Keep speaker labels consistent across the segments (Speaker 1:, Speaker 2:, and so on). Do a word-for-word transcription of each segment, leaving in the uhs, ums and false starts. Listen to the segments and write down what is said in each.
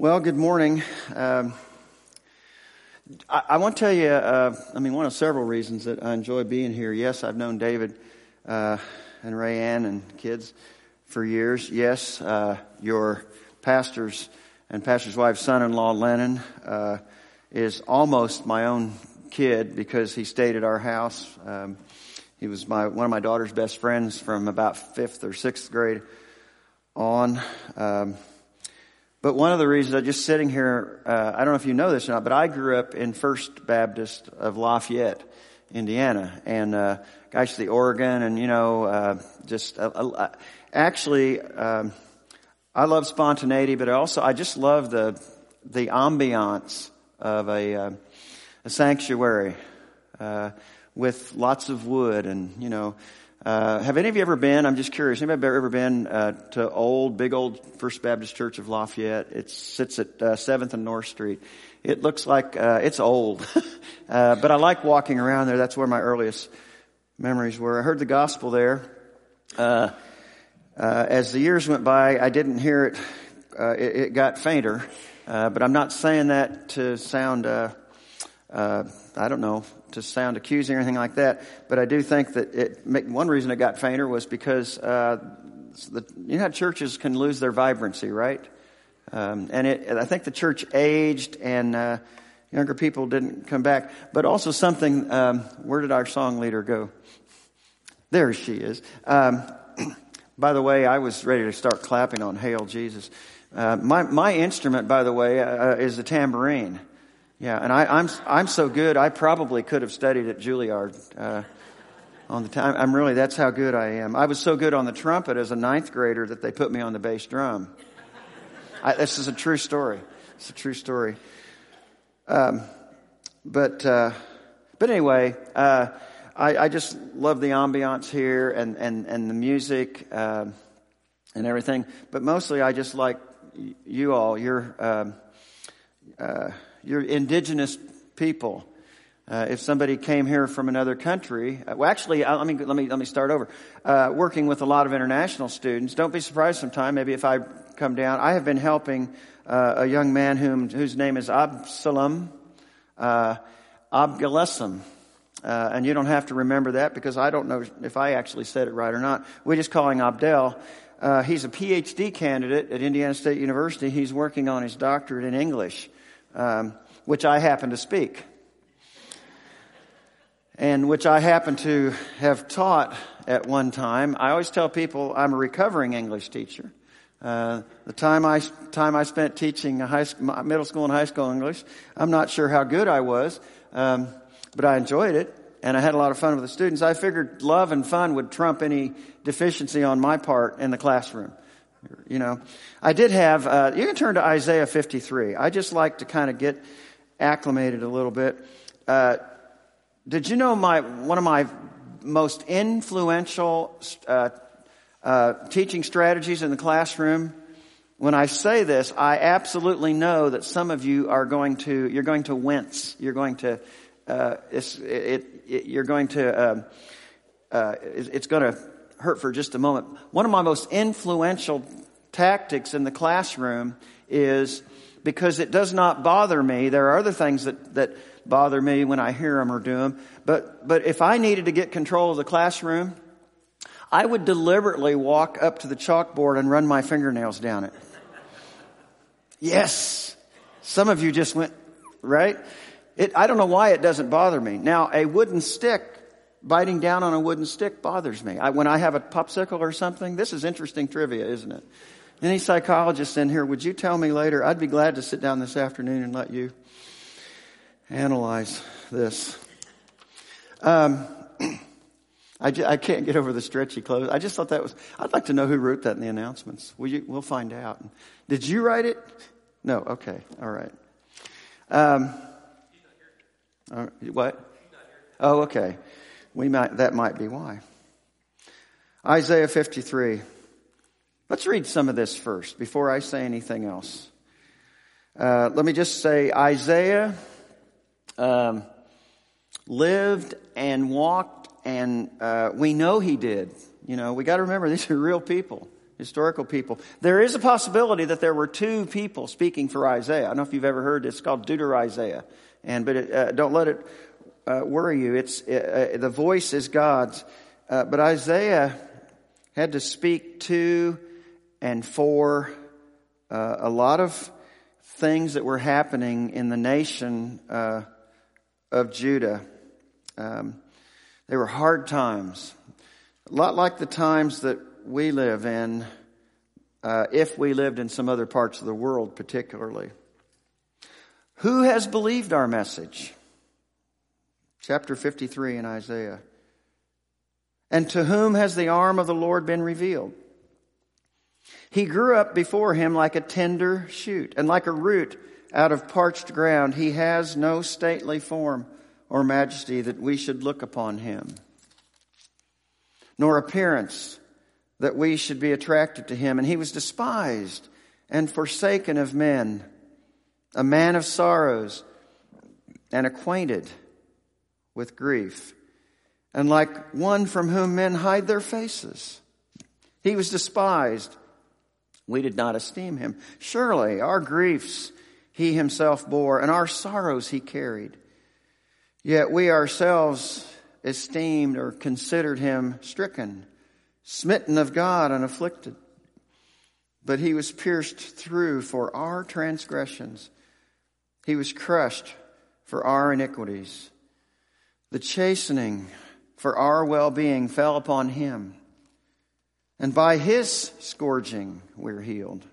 Speaker 1: Well, good morning. Um, I, I want to tell you, uh, I mean, one of several reasons that I enjoy being here. Yes, I've known David uh, and Ray Ann and kids for years. Yes, uh, your pastor's and pastor's wife's son-in-law, Lennon, uh, is almost my own kid because he stayed at our house. Um, he was my one of my daughter's best friends from about fifth or sixth grade on. Um, But one of the reasons I'm just sitting here, uh, I don't know if you know this or not, but I grew up in First Baptist of Lafayette, Indiana, and uh, gosh, the Oregon, and you know, uh, just uh, uh, actually, um, I love spontaneity, but also I just love the the ambiance of a uh, a sanctuary uh, with lots of wood, and you know. Uh, have any of you ever been, I'm just curious, anybody ever been uh, to old, big old First Baptist Church of Lafayette? It sits at uh, seventh and North Street. It looks like, uh, it's old. uh, but I like walking around there. That's where my earliest memories were. I heard the gospel there. Uh, uh, as the years went by, I didn't hear it. Uh, it, it got fainter. Uh, but I'm not saying that to sound, uh, uh, I don't know, to sound accusing or anything like that, but I do think that it, one reason it got fainter was because uh, the, you know how churches can lose their vibrancy, right? Um, and it, I think the church aged and uh, younger people didn't come back. But also something, um, where did our song leader go? There she is. Um, by the way, I was ready to start clapping on Hail Jesus. Uh, my, my instrument, by the way, uh, is a tambourine. Yeah, and I, I'm I'm so good. I probably could have studied at Juilliard uh, on the time. I'm really that's how good I am. I was so good on the trumpet as a ninth grader that they put me on the bass drum. I, this is a true story. It's a true story. Um, but uh, but anyway, uh, I, I just love the ambiance here and and and the music uh, and everything. But mostly, I just like you all. You're. Uh, uh, You're indigenous people. Uh, if somebody came here from another country, uh, well, actually, uh, let me let me let me start over. Uh, working with a lot of international students, don't be surprised sometime. Maybe if I come down, I have been helping uh, a young man whom whose name is Absalom uh, Abgalesem. Uh, and you don't have to remember that because I don't know if I actually said it right or not. We're just calling Abdel. Uh, he's a P H D candidate at Indiana State University. He's working on his doctorate in English. Um, which I happen to speak, and which I happen to have taught at one time. I always tell people I'm a recovering English teacher. Uh, the time I time I spent teaching high school, middle school and high school English, I'm not sure how good I was, um, but I enjoyed it, and I had a lot of fun with the students. I figured love and fun would trump any deficiency on my part in the classroom. You know, I did have, uh, you can turn to Isaiah fifty-three. I just like to kind of get acclimated a little bit. Uh, did you know my, one of my most influential, uh, uh, teaching strategies in the classroom? When I say this, I absolutely know that some of you are going to, you're going to wince. You're going to, uh, it's, it, it, you're going to, um, uh, it, it's going to hurt for just a moment. One of my most influential tactics in the classroom is because it does not bother me. There are other things that, that bother me when I hear them or do them. But, but if I needed to get control of the classroom, I would deliberately walk up to the chalkboard and run my fingernails down it. Yes. Some of you just went, right? It, I don't know why it doesn't bother me. Now, a wooden stick, biting down on a wooden stick bothers me. I, when I have a popsicle or something, this is interesting trivia, isn't it? Any psychologists in here, would you tell me later? I'd be glad to sit down this afternoon and let you analyze this. Um, I, j- I can't get over the stretchy clothes. I just thought that was, I'd like to know who wrote that in the announcements. Will you, we'll find out. Did you write it? No. Okay. All right. Um, uh, what? Oh, okay. We might, that might be why. Isaiah fifty-three. Let's read some of this first before I say anything else. Uh, let me just say Isaiah um, lived and walked, and uh, we know he did. You know, we got to remember these are real people. historical people. There is a possibility that there were two people speaking for Isaiah. I don't know if you've ever heard it. It's called Deutero-Isaiah. And but it, uh, don't let it uh, worry you. It's uh, the voice is God's. Uh, but Isaiah had to speak to and for uh, a lot of things that were happening in the nation uh, of Judah. Um, they were hard times. A lot like the times that we live in, uh, if we lived in some other parts of the world particularly. Who has believed our message? Chapter fifty-three in Isaiah. And to whom has the arm of the Lord been revealed? He grew up before him like a tender shoot, and like a root out of parched ground. He has no stately form or majesty that we should look upon him, nor appearance that we should be attracted to him. And he was despised and forsaken of men, a man of sorrows and acquainted with grief, and like one from whom men hide their faces. He was despised. We did not esteem him. Surely our griefs he himself bore, and our sorrows he carried. Yet we ourselves esteemed or considered him stricken, smitten of God, and afflicted. But he was pierced through for our transgressions. He was crushed for our iniquities. The chastening for our well-being fell upon him, and by his scourging we're healed.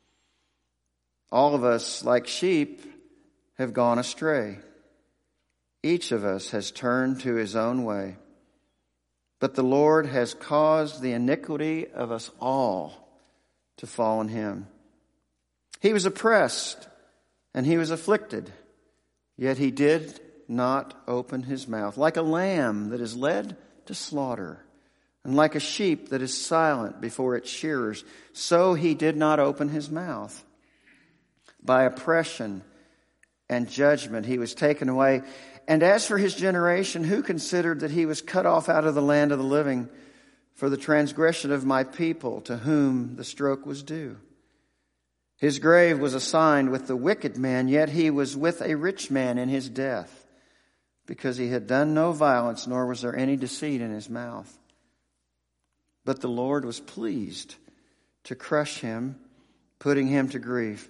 Speaker 1: All of us, like sheep, have gone astray. Each of us has turned to his own way. But the Lord has caused the iniquity of us all to fall on him. He was oppressed and he was afflicted, yet he did not open his mouth. Like a lamb that is led to slaughter, and like a sheep that is silent before its shearers, so he did not open his mouth. By oppression and judgment he was taken away. And as for his generation, who considered that he was cut off out of the land of the living for the transgression of my people, to whom the stroke was due? His grave was assigned with the wicked man, yet he was with a rich man in his death, because he had done no violence, nor was there any deceit in his mouth. But the Lord was pleased to crush him, putting him to grief.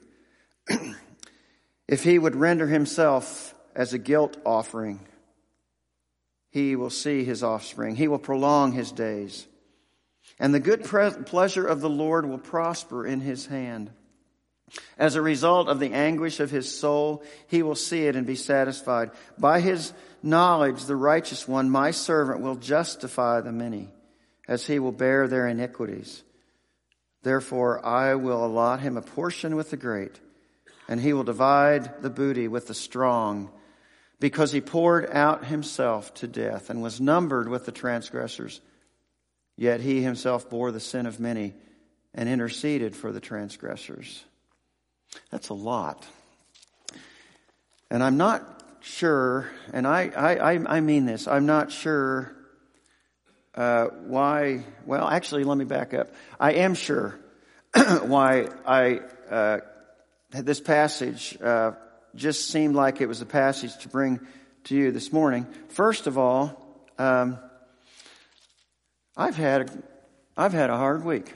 Speaker 1: If he would render himself as a guilt offering, he will see his offspring. He will prolong his days. And the good pleasure of the Lord will prosper in his hand. As a result of the anguish of his soul, he will see it and be satisfied. By his knowledge, the righteous one, my servant, will justify the many, as he will bear their iniquities. Therefore, I will allot him a portion with the great, and he will divide the booty with the strong, because he poured out himself to death and was numbered with the transgressors. Yet he himself bore the sin of many and interceded for the transgressors. That's a lot. And I'm not sure, and I, I, I mean this, I'm not sure uh, why, well, actually, let me back up. I am sure why I, uh, this passage uh, just seemed like it was a passage to bring to you this morning. First of all, um, I've had, I've had a hard week.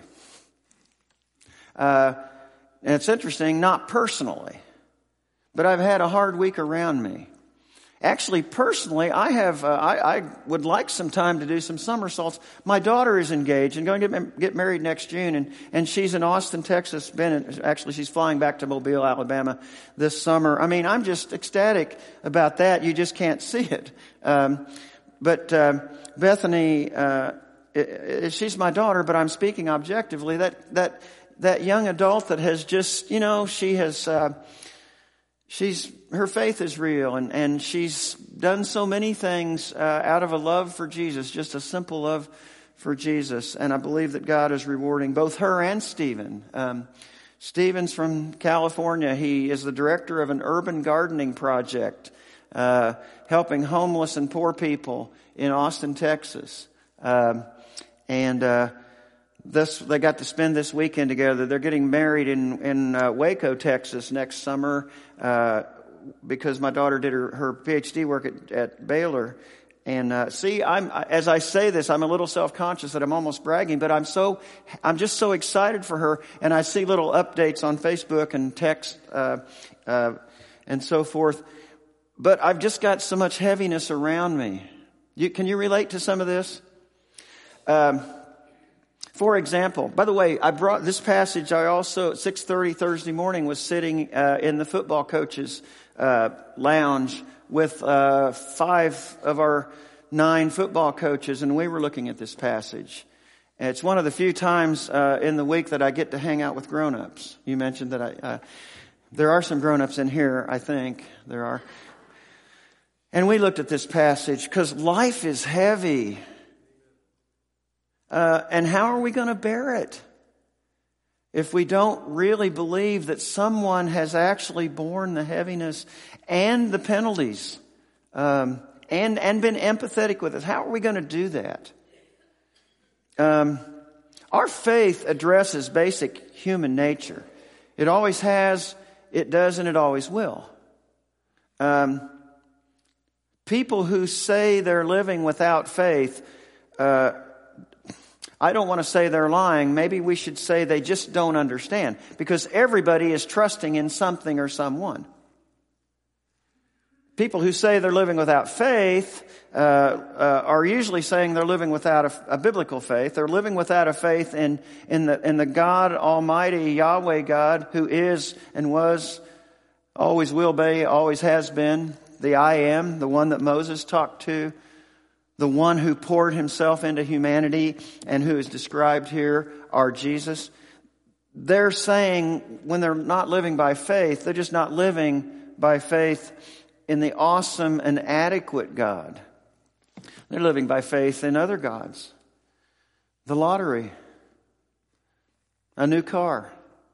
Speaker 1: Uh, And it's interesting, not personally, but I've had a hard week around me. Actually, personally, I have. Uh, I, I would like some time to do some somersaults. My daughter is engaged and going to get married next June, and, and she's in Austin, Texas. Been in, actually, she's flying back to Mobile, Alabama this summer. I mean, I'm just ecstatic about that. You just can't see it. Um, but uh, Bethany, uh, it, it, she's my daughter, but I'm speaking objectively. That that. That young adult that has just, you know, she has, uh, she's, her faith is real, and, and she's done so many things, uh, out of a love for Jesus, just a simple love for Jesus. And I believe that God is rewarding both her and Stephen. Um, Stephen's from California. He is the director of an urban gardening project, uh, helping homeless and poor people in Austin, Texas. Um, and, uh, this they got to spend this weekend together. They're getting married in in uh, Waco, Texas, next summer uh, because my daughter did her, her PhD work at, at Baylor. And uh, see, I'm as I say this, I'm a little self-conscious that I'm almost bragging, but I'm so I'm just so excited for her. And I see little updates on Facebook and text uh, uh, and so forth. But I've just got so much heaviness around me. You, can you relate to some of this? Um, for example, by the way, I brought this passage. I also at six thirty Thursday morning was sitting uh, in the football coaches uh, lounge with uh, five of our nine football coaches, and we were looking at this passage. And it's one of the few times uh, in the week that I get to hang out with grown-ups. You mentioned that I uh, there are some grown-ups in here. I think there are. And we looked at this passage because life is heavy. Uh, and how are we going to bear it if we don't really believe that someone has actually borne the heaviness and the penalties um, and, and been empathetic with us? How are we going to do that? Um, our faith addresses basic human nature. It always has, it does, and it always will. Um, people who say they're living without faith, uh, I don't want to say they're lying. Maybe we should say they just don't understand, because everybody is trusting in something or someone. People who say they're living without faith uh, uh, are usually saying they're living without a, a biblical faith. They're living without a faith in in the in the God Almighty, Yahweh God, who is and was, always will be, always has been, the I Am, the one that Moses talked to, the one who poured himself into humanity and who is described here, our Jesus. They're saying when they're not living by faith, they're just not living by faith in the awesome and adequate God. They're living by faith in other gods. The lottery, a new car,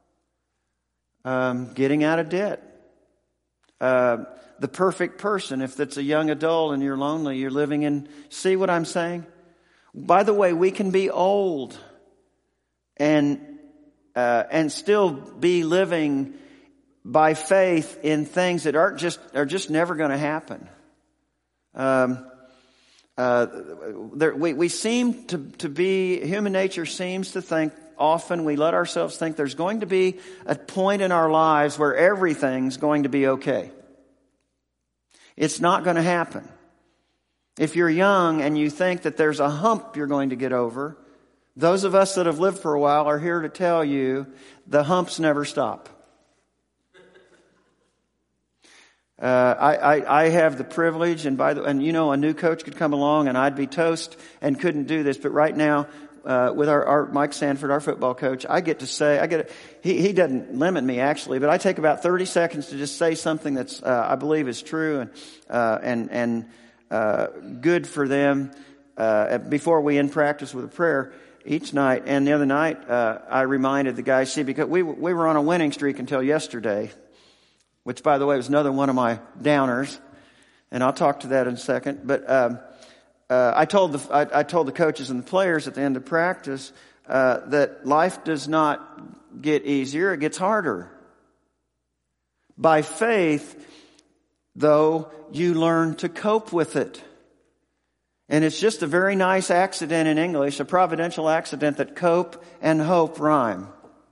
Speaker 1: um, getting out of debt, uh, the perfect person. If it's a young adult and you're lonely, you're living in, see what I'm saying? By the way, we can be old and uh, and still be living by faith in things that aren't just are just never going to happen. Um, uh, there, we we seem to to be human nature seems to think often we let ourselves think there's going to be a point in our lives where everything's going to be okay. It's not going to happen. If you're young and you think that there's a hump you're going to get over, those of us that have lived for a while are here to tell you the humps never stop. Uh, I, I, I have the privilege, and by the and you know, a new coach could come along and I'd be toast and couldn't do this. But right now, uh, with our, our Mike Sanford, our football coach, I get to say, I get, a, he, he doesn't limit me actually, but I take about thirty seconds to just say something that's, uh, I believe is true and, uh, and, and, uh, good for them, uh, before we end practice with a prayer each night. And the other night, uh, I reminded the guys, see, because we, we were on a winning streak until yesterday, which, by the way, was another one of my downers, and I'll talk to that in a second. But um, uh, I told the I, I told the coaches and the players at the end of practice uh, that life does not get easier; it gets harder. By faith, though, you learn to cope with it, and it's just a very nice accident in English, a providential accident that cope and hope rhyme.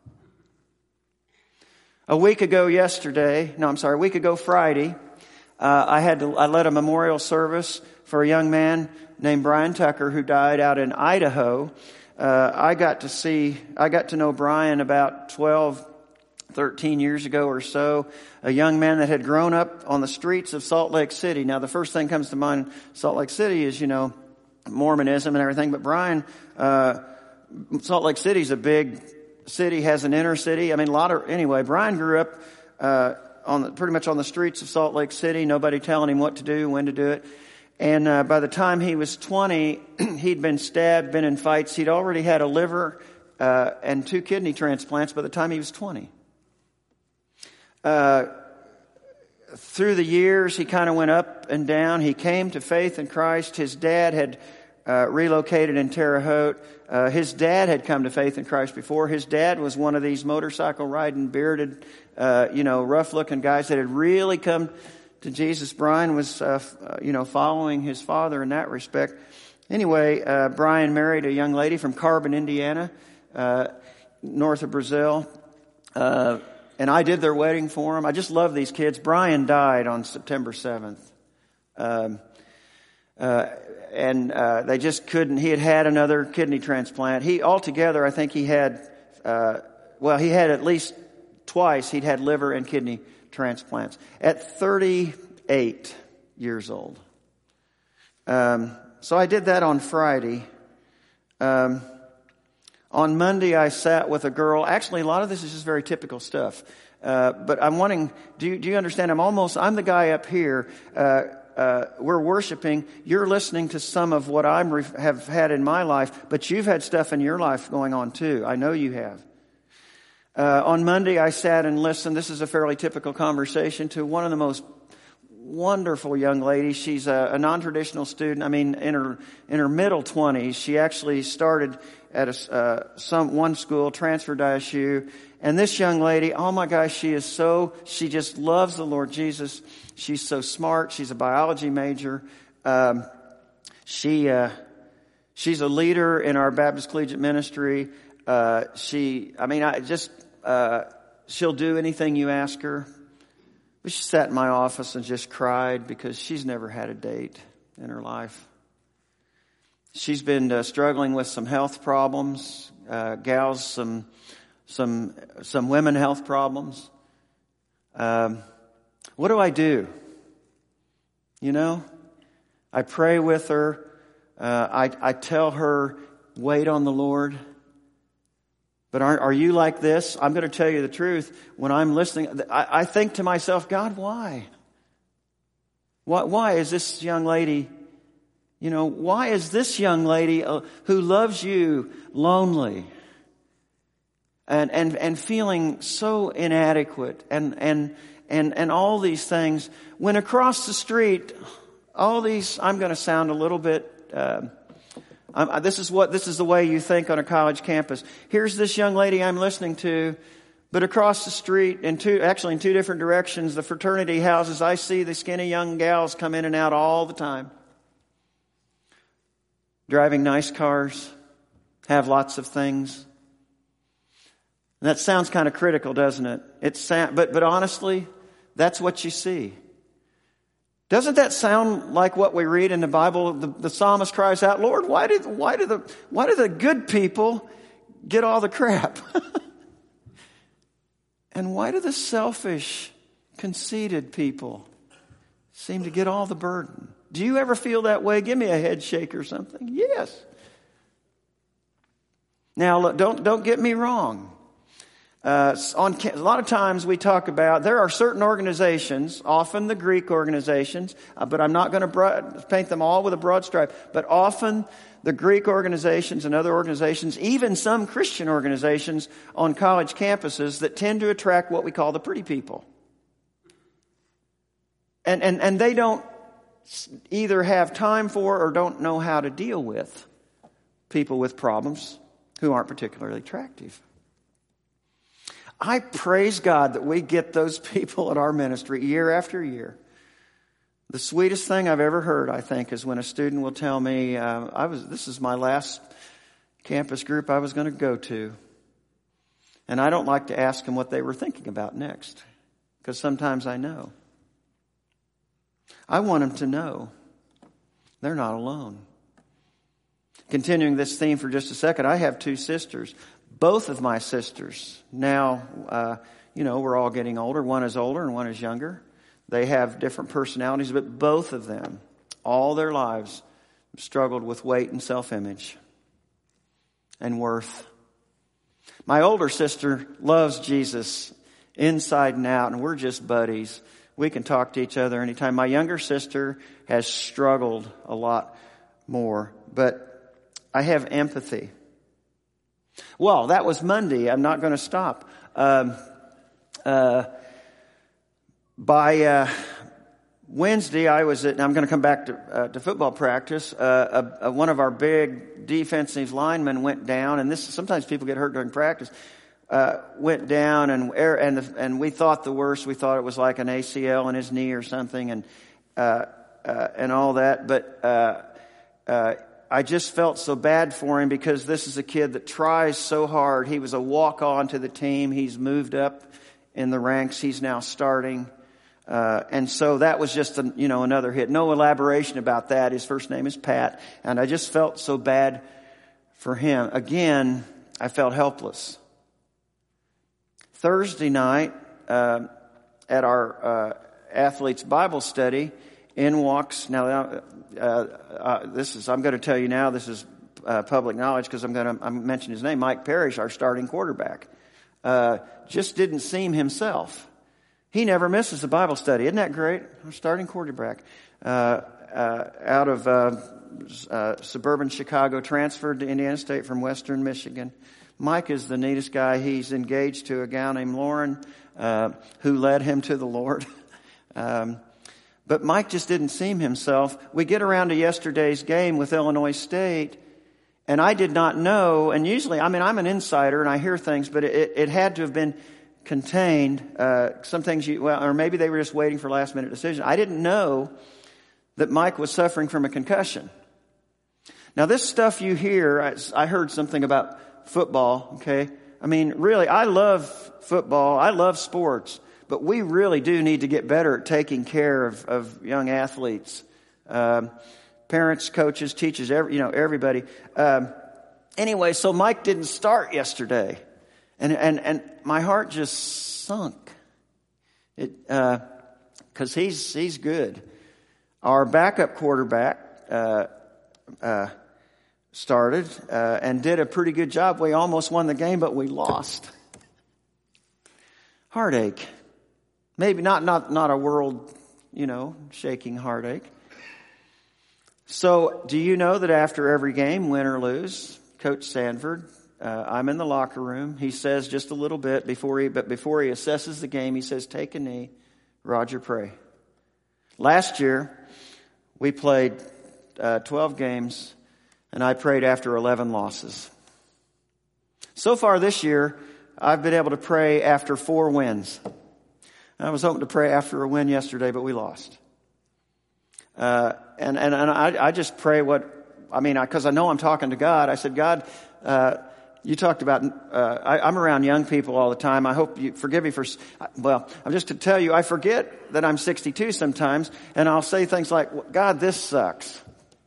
Speaker 1: A week ago yesterday, no, I'm sorry, a week ago Friday, uh, I had to, I led a memorial service for a young man named Brian Tucker who died out in Idaho. Uh, I got to see, I got to know Brian about twelve, thirteen years ago or so. A young man that had grown up on the streets of Salt Lake City. Now, the first thing comes to mind, Salt Lake City is, you know, Mormonism and everything. But Brian, uh, Salt Lake City's a big city, has an inner city. I mean, a lot of, anyway, Brian grew up, uh, on the, pretty much on the streets of Salt Lake City, nobody telling him what to do, when to do it. And, uh, by the time he was twenty, he'd been stabbed, been in fights. He'd already had a liver, uh, and two kidney transplants by the time he was twenty. Uh, through the years, he kind of went up and down. He came to faith in Christ. His dad had uh, relocated in Terre Haute. Uh, his dad had come to faith in Christ before. His dad was one of these motorcycle riding, bearded, uh, you know, rough looking guys that had really come to Jesus. Brian was, uh, uh, you know, following his father in that respect. Anyway, uh, Brian married a young lady from Carbon, Indiana, uh, north of Brazil. Uh, and I did their wedding for them. I just love these kids. Brian died on September seventh. Um, uh, and, uh, they just couldn't, he had had another kidney transplant. He, altogether, I think he had, uh, well, he had at least twice, he'd had liver and kidney transplants at thirty-eight years old. Um, so I did that on Friday. Um, on Monday, I sat with a girl. Actually, a lot of this is just very typical stuff. Uh, but I'm wanting, do you, do you understand? I'm almost, I'm the guy up here. Uh, uh, we're worshiping. You're listening to some of what I ref- have had in my life, but you've had stuff in your life going on too. I know you have. Uh, on Monday, I sat and listened. This is a fairly typical conversation to one of the most wonderful young ladies. She's a, a non-traditional student. I mean, in her in her middle twenties, she actually started at a, uh, some one school, transferred to I S U. And this young lady, oh my gosh, she is so, she just loves the Lord Jesus. She's so smart. She's a biology major. Um, she uh, she's a leader in our Baptist Collegiate Ministry. Uh, she, I mean, I just, uh, she'll do anything you ask her. But she sat in my office and just cried because she's never had a date in her life. She's been uh, struggling with some health problems, uh, gals, some, some, some women health problems. Um, what do I do? You know, I pray with her. Uh, I, I tell her, wait on the Lord. But are, are you like this? I'm going to tell you the truth. When I'm listening, I, I think to myself, God, why? why? Why is this young lady, you know, why is this young lady uh, who loves you lonely and, and, and feeling so inadequate and, and, and, and all these things, when across the street, all these, I'm going to sound a little bit, uh, Um, this is what, this is the way you think on a college campus. Here's this young lady I'm listening to, but across the street, in two, actually in two different directions, the fraternity houses, I see the skinny young gals come in and out all the time. Driving nice cars, have lots of things. And that sounds kind of critical, doesn't it? It's, but, but honestly, that's what you see. Doesn't that sound like what we read in the Bible? The, the psalmist cries out, Lord, why did, why do the, why do the good people get all the crap? And why do the selfish, conceited people seem to get all the burden? Do you ever feel that way? Give me a head shake or something. Yes. Now, look, don't, don't get me wrong. Uh, on, a lot of times we talk about, there are certain organizations, often the Greek organizations, uh, but I'm not going to broad, paint them all with a broad stripe, but often the Greek organizations and other organizations, even some Christian organizations on college campuses that tend to attract what we call the pretty people. And, and, and they don't either have time for or don't know how to deal with people with problems who aren't particularly attractive. I praise God that we get those people at our ministry year after year. The sweetest thing I've ever heard, I think, is when a student will tell me, uh, "I was. This is my last campus group I was going to go to," and I don't like to ask them what they were thinking about next, because sometimes I know. I want them to know they're not alone. Continuing this theme for just a second, I have two sisters. Both of my sisters now, uh, you know, we're all getting older. One is older and one is younger. They have different personalities, but both of them, all their lives, struggled with weight and self-image and worth. My older sister loves Jesus inside and out, and we're just buddies. We can talk to each other anytime. My younger sister has struggled a lot more, but I have empathy. Well, that was Monday. I'm not going to stop. Um, uh, by uh, Wednesday, I was at, and I'm going to come back to, uh, to football practice. Uh, a, a, one of our big defensive linemen went down, and this sometimes people get hurt during practice. Uh, went down, and and the, and we thought the worst. We thought it was like an A C L in his knee or something, and uh, uh, and all that. But uh, uh, I just felt so bad for him because this is a kid that tries so hard. He was a walk-on to the team. He's moved up in the ranks. He's now starting. Uh, and so that was just, a, you know, another hit. No elaboration about that. His first name is Pat. And I just felt so bad for him. Again, I felt helpless. Thursday night, uh, at our, uh, athletes Bible study, in walks, now, uh, uh, this is, I'm going to tell you now, this is, uh, public knowledge because I'm going to, I'm mention his name, Mike Parrish, our starting quarterback. Uh, just didn't seem himself. He never misses a Bible study. Isn't that great? Our starting quarterback. Uh, uh, out of uh, uh, suburban Chicago, transferred to Indiana State from Western Michigan. Mike is the neatest guy. He's engaged to a gal named Lauren, uh, who led him to the Lord. um, but Mike just didn't seem himself. We get around to yesterday's game with Illinois State, and I did not know, and usually, I mean, I'm an insider and I hear things, but it, it had to have been contained, uh, some things you, well, or maybe they were just waiting for last minute decision. I didn't know that Mike was suffering from a concussion. Now this stuff you hear, I, I heard something about football, okay? I mean, really, I love football. I love sports, but we really do need to get better at taking care of, of young athletes. Um, parents, coaches, teachers, every, you know, everybody. Um, anyway, so Mike didn't start yesterday. And, and, and my heart just sunk. It, uh, cause he's, he's good. Our backup quarterback, uh, uh, started, uh, and did a pretty good job. We almost won the game, but we lost. Heartache. Maybe not, not, not a world, you know, shaking heartache. So do you know that after every game, win or lose, Coach Sanford, Uh, I'm in the locker room. He says just a little bit before he, but before he assesses the game, he says, take a knee, Roger, pray. Last year, we played uh, twelve games, and I prayed after eleven losses. So far this year, I've been able to pray after four wins. I was hoping to pray after a win yesterday, but we lost. Uh, and, and, and I, I just pray what, I mean, because I, I know I'm talking to God. I said, God, uh, you talked about, uh, I, I'm around young people all the time. I hope you forgive me for, well, I'm just to tell you, I forget that I'm sixty-two sometimes, and I'll say things like, God, this sucks.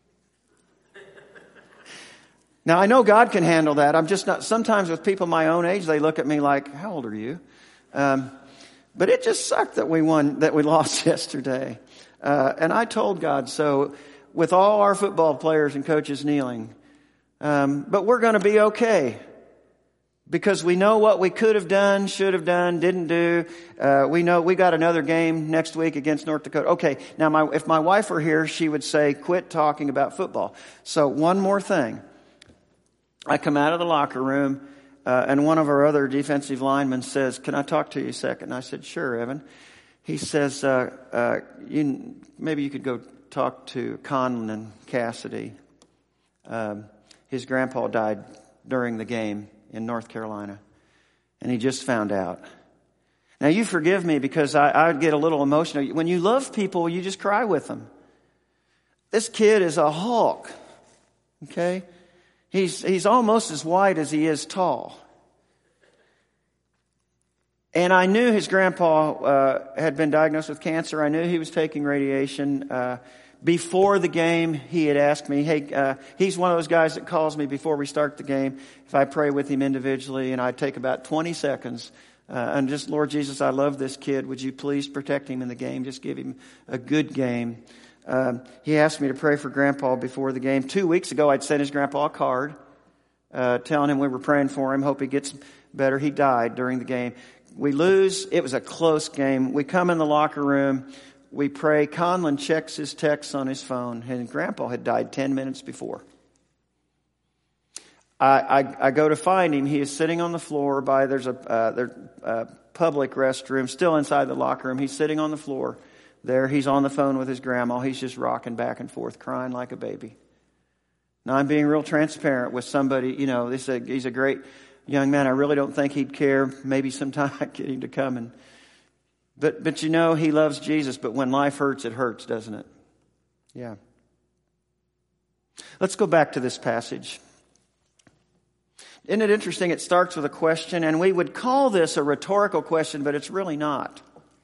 Speaker 1: Now, I know God can handle that. I'm just not, sometimes with people my own age, they look at me like, how old are you? Um, but it just sucked that we won, that we lost yesterday. Uh, and I told God so with all our football players and coaches kneeling. Um, but we're going to be okay because we know what we could have done, should have done, didn't do. Uh, we know we got another game next week against North Dakota. Okay. Now, my, if my wife were here, she would say, quit talking about football. So one more thing. I come out of the locker room, uh, and one of our other defensive linemen says, can I talk to you a second? And I said, sure, Evan. He says, uh, uh, you, maybe you could go talk to Conlon Cassidy. Um, His grandpa died during the game in North Carolina, and he just found out. Now, you forgive me because I, I would get a little emotional. When you love people, you just cry with them. This kid is a Hulk, okay? He's, he's almost as wide as he is tall. And I knew his grandpa uh, had been diagnosed with cancer. I knew he was taking radiation. Uh, before the game, he had asked me, hey, uh, he's one of those guys that calls me before we start the game if I pray with him individually, and I take about twenty seconds. Uh, and just, Lord Jesus, I love this kid. Would you please protect him in the game? Just give him a good game. Um, he asked me to pray for Grandpa before the game. Two weeks ago, I'd sent his grandpa a card uh, telling him we were praying for him. Hope he gets better. He died during the game. We lose. It was a close game. We come in the locker room. We pray. Conlon checks his texts on his phone. And Grandpa had died ten minutes before. I, I, I go to find him. He is sitting on the floor by, there's a uh, there, uh, public restroom, still inside the locker room. He's sitting on the floor there he's on the phone with his grandma. He's just rocking back and forth, crying like a baby. Now, I'm being real transparent with somebody. You know, he's a, he's a great young man. I really don't think he'd care. Maybe sometime I get him to come. and But, but you know, he loves Jesus. But when life hurts, it hurts, doesn't it? Yeah. Let's go back to this passage. Isn't it interesting? It starts with a question, and we would call this a rhetorical question, but it's really not.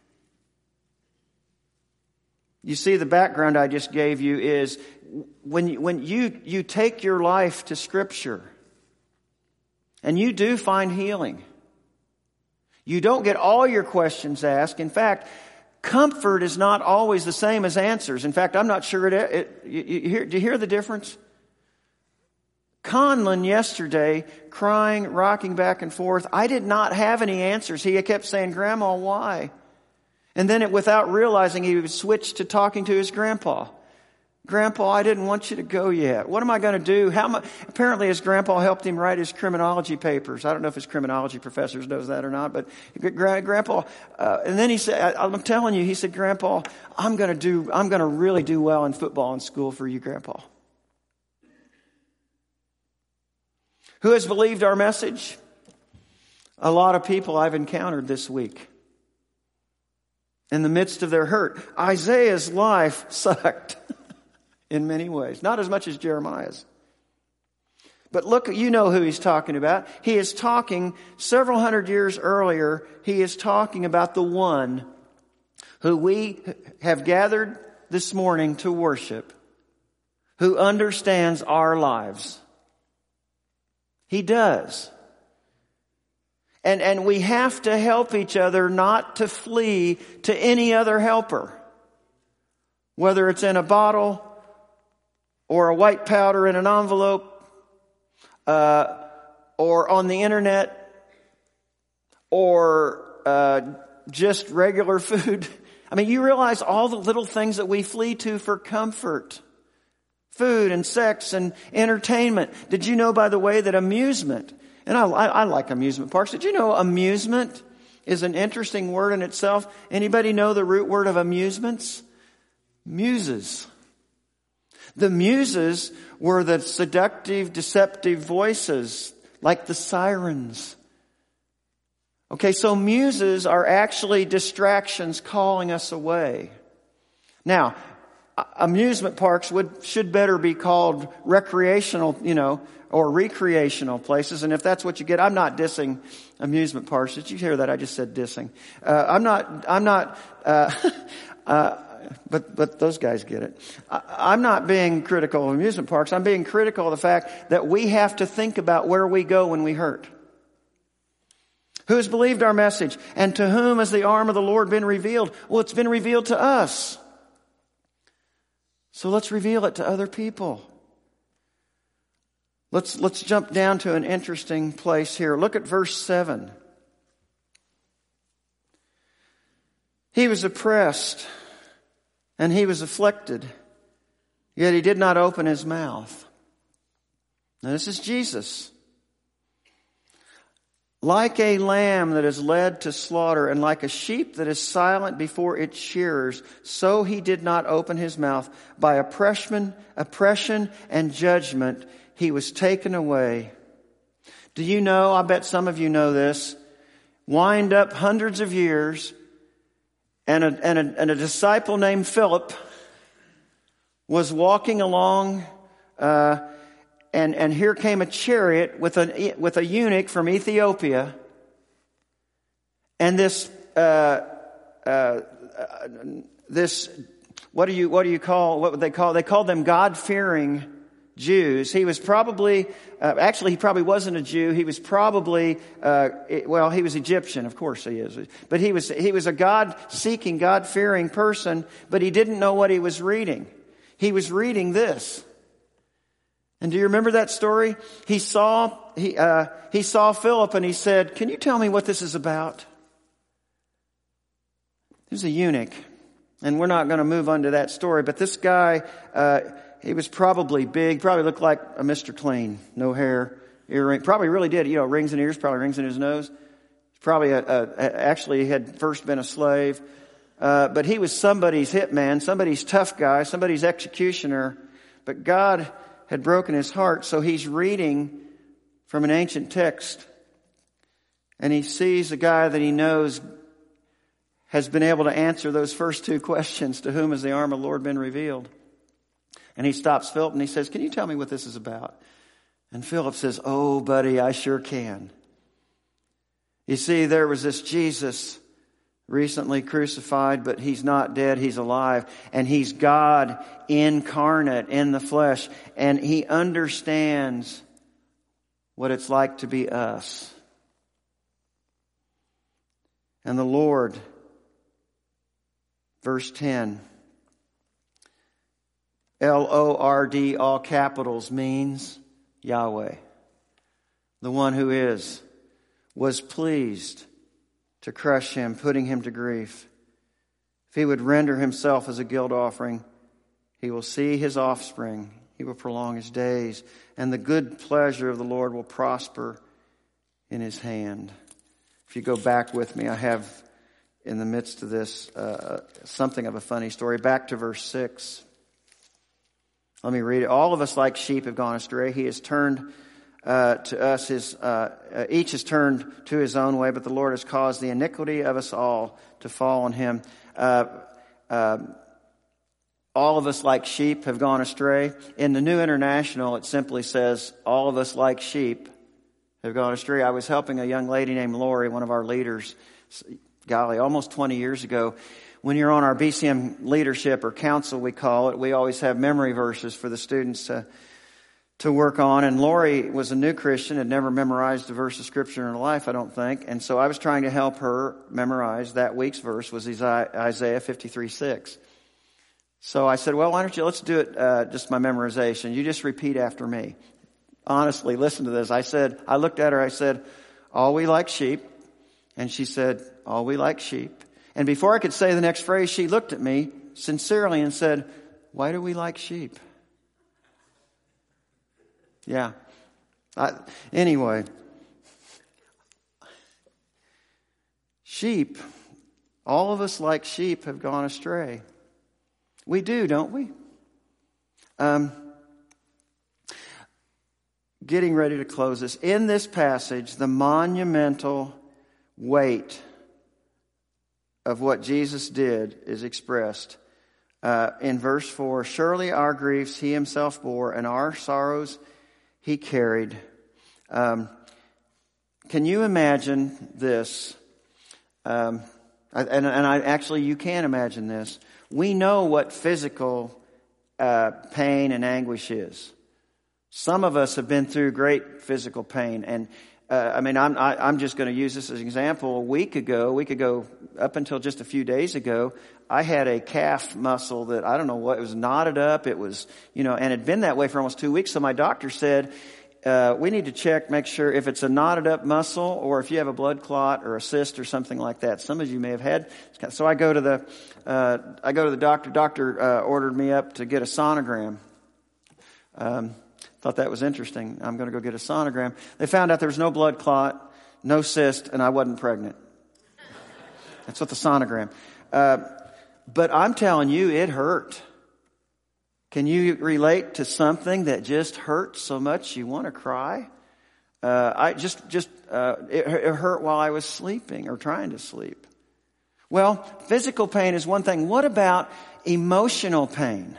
Speaker 1: You see, the background I just gave you is when you, when you, you take your life to Scripture, and you do find healing, you don't get all your questions asked. In fact, comfort is not always the same as answers. In fact, I'm not sure it, it you, you hear, do you hear the difference? Conlon yesterday, crying, rocking back and forth. I did not have any answers. He kept saying, Grandma, why? And then it, without realizing, he would switch to talking to his grandpa. Grandpa, I didn't want you to go yet. What am I going to do? How am I? Apparently his grandpa helped him write his criminology papers. I don't know if his criminology professors knows that or not, but Grandpa, uh, and then he said, I, I'm telling you, he said, Grandpa, I'm going to do, I'm going to really do well in football in school for you, Grandpa. Who has believed our message? A lot of people I've encountered this week. In the midst of their hurt. Isaiah's life sucked in many ways. Not as much as Jeremiah's. But look, you know who he's talking about. He is talking several hundred years earlier. He is talking about the one who we have gathered this morning to worship, who understands our lives. He does. And, and we have to help each other not to flee to any other helper. Whether it's in a bottle or a white powder in an envelope, uh, or on the internet, or uh, just regular food. I mean, you realize all the little things that we flee to for comfort. Food and sex and entertainment. Did you know, by the way, that amusement... And I, I like amusement parks. Did you know amusement is an interesting word in itself? Anybody know the root word of amusements? Muses. The muses were the seductive, deceptive voices, like the sirens. Okay, so muses are actually distractions calling us away. Now, amusement parks would should better be called recreational, you know, or recreational places. And if that's what you get, I'm not dissing amusement parks. Did you hear that? I just said dissing. Uh, I'm not, I'm not, uh, uh, but, but those guys get it. I, I'm not being critical of amusement parks. I'm being critical of the fact that we have to think about where we go when we hurt. Who has believed our message? And to whom has the arm of the Lord been revealed? Well, it's been revealed to us. So let's reveal it to other people. Let's, let's jump down to an interesting place here. Look at verse seven. He was oppressed and he was afflicted, yet he did not open his mouth. Now this is Jesus. Like a lamb that is led to slaughter, and like a sheep that is silent before its shearers, so he did not open his mouth. By oppression, oppression and judgment, he was taken away. Do you know, I bet some of you know this, wind up hundreds of years, and a, and a, and a disciple named Philip was walking along, uh, And, and here came a chariot with a, with a eunuch from Ethiopia. And this, uh, uh, this, what do you, what do you call, what would they call, they called them God-fearing Jews. He was probably, uh, actually he probably wasn't a Jew. He was probably, uh, well, he was Egyptian, of course he is. But he was, he was a God-seeking, God-fearing person, but he didn't know what he was reading. He was reading this. And do you remember that story? He saw he uh, he saw Philip and he said, "Can you tell me what this is about?" He was a eunuch, and we're not going to move on to that story. But this guy, uh, he was probably big, probably looked like a Mister Clean, no hair, earring, probably really did, you know, rings in ears, probably rings in his nose. Probably a, a, a, actually had first been a slave. Uh, but he was somebody's hitman, somebody's tough guy, somebody's executioner. But God had broken his heart, so he's reading from an ancient text. And he sees a guy that he knows has been able to answer those first two questions. To whom has the arm of the Lord been revealed? And he stops Philip and he says, can you tell me what this is about? And Philip says, oh, buddy, I sure can. You see, there was this Jesus recently crucified, but he's not dead, he's alive. And he's God incarnate in the flesh. And he understands what it's like to be us. And the Lord, verse ten, L O R D, all capitals, means Yahweh. The one who is, was pleased to crush him, putting him to grief. If he would render himself as a guilt offering, he will see his offspring. He will prolong his days, and the good pleasure of the Lord will prosper in his hand. If you go back with me, I have in the midst of this uh, something of a funny story. Back to verse six. Let me read it. All of us like sheep have gone astray. He has turned uh, to us his, uh, uh, each has turned to his own way, but the Lord has caused the iniquity of us all to fall on him. Uh, uh, all of us like sheep have gone astray. In the New International, it simply says, all of us like sheep have gone astray. I was helping a young lady named Lori, one of our leaders, golly, almost twenty years ago. When you're on our B C M leadership or council, we call it, we always have memory verses for the students to, to work on. And Lori was a new Christian, had never memorized a verse of Scripture in her life, I don't think. And so I was trying to help her memorize that week's verse, was Isaiah fifty-three six. So I said, well, why don't you, let's do it, uh, just my memorization. You just repeat after me. Honestly, listen to this. I said, I looked at her, I said, all we like sheep. And she said, all we like sheep. And before I could say the next phrase, she looked at me sincerely and said, why do we like sheep? Yeah. I, anyway. Sheep. All of us like sheep have gone astray. We do, don't we? Um, getting ready to close this. In this passage, the monumental weight of what Jesus did is expressed uh, in verse four. Surely our griefs he himself bore, and our sorrows he carried. Um, can you imagine this? Um, and, and I actually, you can imagine this. We know what physical uh, pain and anguish is. Some of us have been through great physical pain, and Uh, I mean, I'm, I, I'm just going to use this as an example. A week ago, a week ago, up until just a few days ago, I had a calf muscle that, I don't know what, it was knotted up. It was, you know, and it had been that way for almost two weeks. So my doctor said, uh, we need to check, make sure if it's a knotted up muscle or if you have a blood clot or a cyst or something like that. Some of you may have had. So I go to the, uh, I go to the doctor. Doctor, uh, ordered me up to get a sonogram. Um, Thought that was interesting. I'm going to go get a sonogram. They found out there was no blood clot, no cyst, and I wasn't pregnant. That's what the sonogram. Uh, but I'm telling you, it hurt. Can you relate to something that just hurts so much you want to cry? Uh, I just, just uh, it, it hurt while I was sleeping or trying to sleep. Well, physical pain is one thing. What about emotional pain?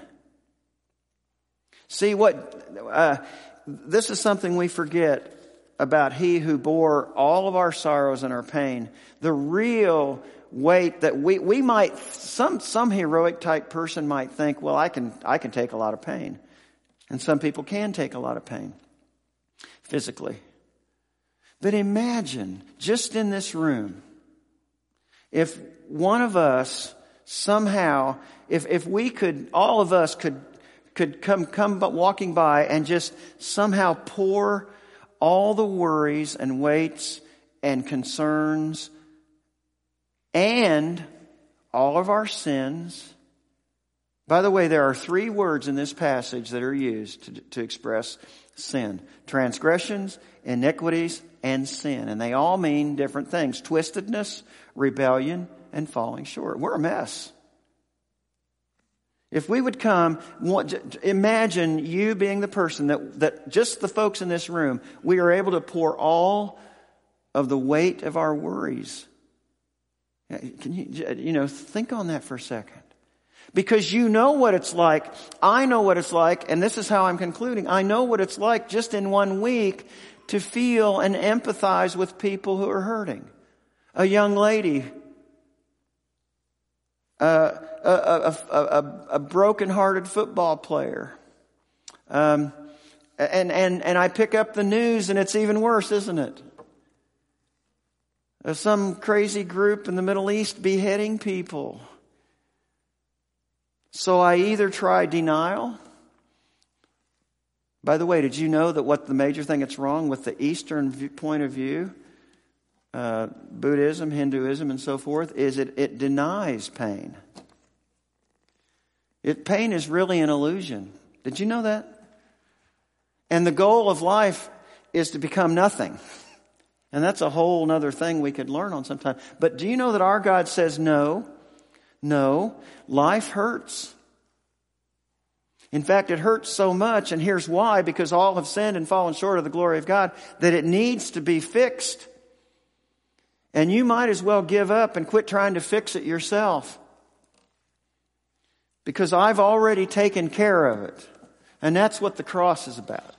Speaker 1: See, what uh, this is something we forget about he who bore all of our sorrows and our pain. The real weight that we we might some some heroic type person might think, well, I can I can take a lot of pain, and some people can take a lot of pain physically. But imagine just in this room, if one of us somehow, if if we could, all of us could. could come come walking by and just somehow pour all the worries and weights and concerns and all of our sins. By the way, there are three words in this passage that are used to, to express sin. Transgressions, iniquities, and sin. And they all mean different things. Twistedness, rebellion, and falling short. We're a mess. If we would come, imagine you being the person that, that just the folks in this room, we are able to pour all of the weight of our worries. Can you, you know, think on that for a second. Because you know what it's like. I know what it's like, and this is how I'm concluding. I know what it's like just in one week to feel and empathize with people who are hurting. A young lady, uh, a, a, a, a, a broken-hearted football player. Um, and, and, and I pick up the news, and it's even worse, isn't it? Of some crazy group in the Middle East beheading people. So I either try denial. By the way, did you know that what the major thing that's wrong with the Eastern view, point of view, uh, Buddhism, Hinduism, and so forth, is it, it denies pain. It, pain is really an illusion. Did you know that? And the goal of life is to become nothing. And that's a whole other thing we could learn on sometime. But do you know that our God says no? No. Life hurts. In fact, it hurts so much, and here's why, because all have sinned and fallen short of the glory of God, that it needs to be fixed. And you might as well give up and quit trying to fix it yourself. Because I've already taken care of it. And that's what the cross is about.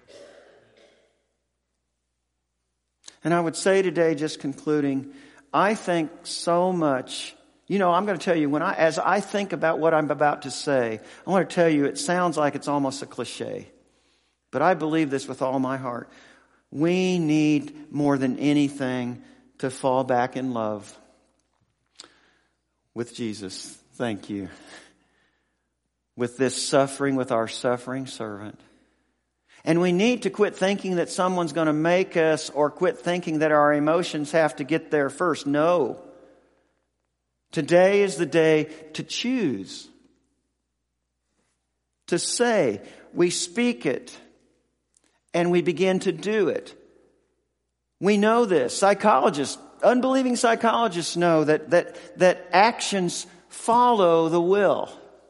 Speaker 1: And I would say today, just concluding, I think so much. You know, I'm going to tell you, when I, as I think about what I'm about to say, I want to tell you, it sounds like it's almost a cliche. But I believe this with all my heart. We need more than anything to fall back in love with Jesus. Thank you. With this suffering, with our suffering servant. And we need to quit thinking that someone's going to make us, or quit thinking that our emotions have to get there first. No. Today is the day to choose. To say, we speak it, and we begin to do it. We know this. Psychologists, unbelieving psychologists know that, that, that actions follow the will.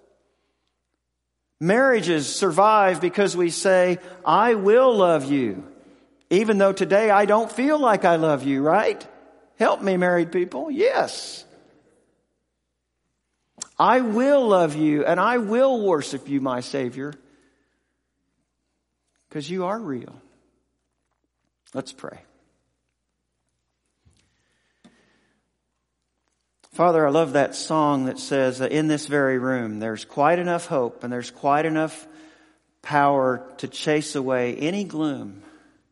Speaker 1: Marriages survive because we say, I will love you. Even though today I don't feel like I love you, right? Help me, married people. Yes. I will love you and I will worship you, my Savior. Because you are real. Let's pray. Father, I love that song that says that in this very room there's quite enough hope and there's quite enough power to chase away any gloom.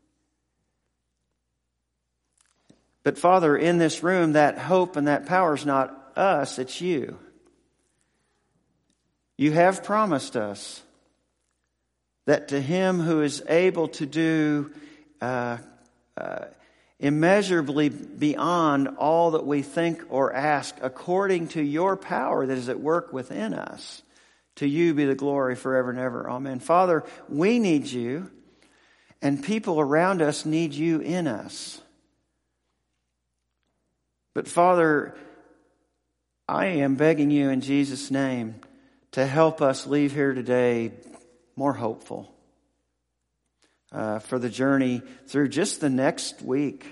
Speaker 1: But Father, in this room, that hope and that power is not us, it's you. You have promised us that to him who is able to do uh, uh, immeasurably beyond all that we think or ask, according to your power that is at work within us, to you be the glory forever and ever. Amen. Father, we need you, and people around us need you in us. But Father, I am begging you in Jesus' name to help us leave here today more hopeful uh, for the journey through just the next week.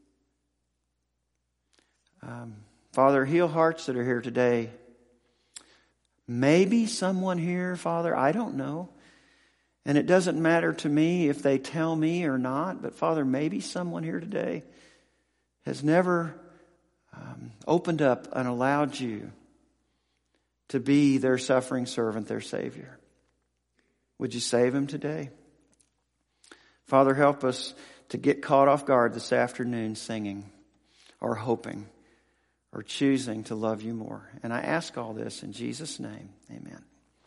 Speaker 1: Um, Father, heal hearts that are here today. Maybe someone here, Father, I don't know. And it doesn't matter to me if they tell me or not. But Father, maybe someone here today has never um, opened up and allowed you to be their suffering servant, their Savior. Would you save him today? Father, help us to get caught off guard this afternoon singing or hoping or choosing to love you more. And I ask all this in Jesus' name. Amen.